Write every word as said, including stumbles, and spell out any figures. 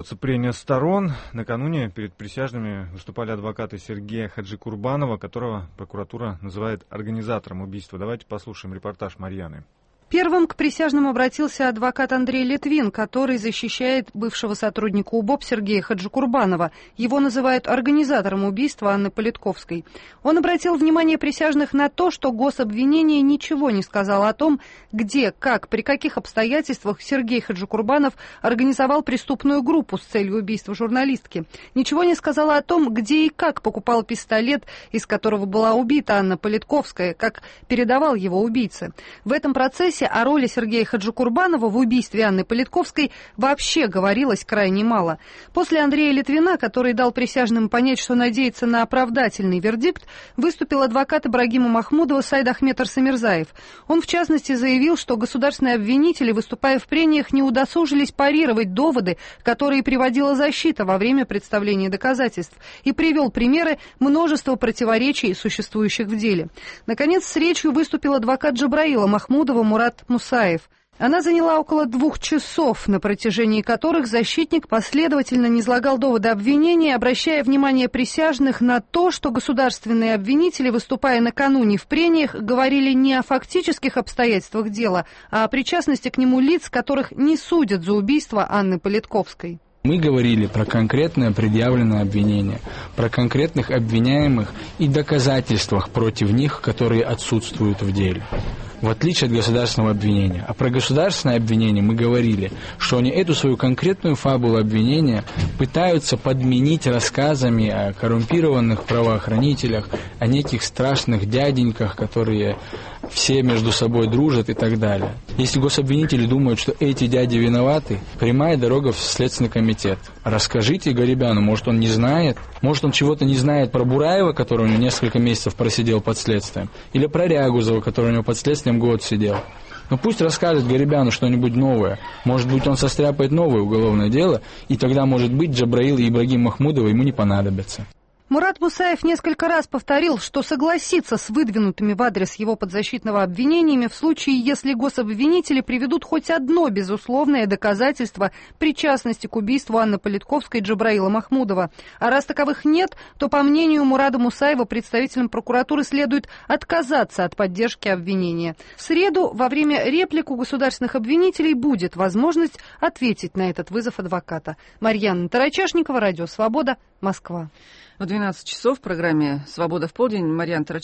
Прения сторон. Накануне перед присяжными выступали адвокаты Сергея Хаджикурбанова, которого прокуратура называет организатором убийства. Давайте послушаем репортаж Марьяны. Первым к присяжным обратился адвокат Андрей Литвин, который защищает бывшего сотрудника УБОП Сергея Хаджикурбанова. Его называют организатором убийства Анны Политковской. Он обратил внимание присяжных на то, что гособвинение ничего не сказало о том, где, как, при каких обстоятельствах Сергей Хаджикурбанов организовал преступную группу с целью убийства журналистки. Ничего не сказала о том, где и как покупал пистолет, из которого была убита Анна Политковская, как передавал его убийце. В этом процессе о роли Сергея Хаджикурбанова в убийстве Анны Политковской вообще говорилось крайне мало. После Андрея Литвина, который дал присяжным понять, что надеется на оправдательный вердикт, выступил адвокат Ибрагима Махмудова Саид Ахмед Арсамирзаев. Он, в частности, заявил, что государственные обвинители, выступая в прениях, не удосужились парировать доводы, которые приводила защита во время представления доказательств, и привел примеры множества противоречий, существующих в деле. Наконец, с речью выступил адвокат Джабраила Махмудова Мурат Мусаев. Она заняла около двух часов, на протяжении которых защитник последовательно низлагал доводы обвинения, обращая внимание присяжных на то, что государственные обвинители, выступая накануне в прениях, говорили не о фактических обстоятельствах дела, а о причастности к нему лиц, которых не судят за убийство Анны Политковской. Мы говорили про конкретное предъявленное обвинение, про конкретных обвиняемых и доказательствах против них, которые отсутствуют в деле, в отличие от государственного обвинения. А про государственное обвинение мы говорили, что они эту свою конкретную фабулу обвинения пытаются подменить рассказами о коррумпированных правоохранителях, о неких страшных дяденьках, которые все между собой дружат и так далее. Если гособвинители думают, что эти дяди виноваты, прямая дорога в Следственный комитет. Расскажите Гарибяну, может, он не знает, может, он чего-то не знает про Бураева, который у него несколько месяцев просидел под следствием, или про Рягузова, который у него под следствием год сидел. Ну пусть расскажет Гарибяну что-нибудь новое. Может быть, он состряпает новое уголовное дело, и тогда, может быть, Джабраил и Ибрагим Махмудова ему не понадобятся. Мурат Мусаев несколько раз повторил, что согласится с выдвинутыми в адрес его подзащитного обвинениями в случае, если гособвинители приведут хоть одно безусловное доказательство причастности к убийству Анны Политковской и Джабраила Махмудова. А раз таковых нет, то, по мнению Мурада Мусаева, представителям прокуратуры следует отказаться от поддержки обвинения. В среду во время реплик у государственных обвинителей будет возможность ответить на этот вызов адвоката. Марьяна Тарачашникова, Радио Свобода, Москва. В двенадцать часов в программе «Свобода в полдень» Марьяна Тарачашникова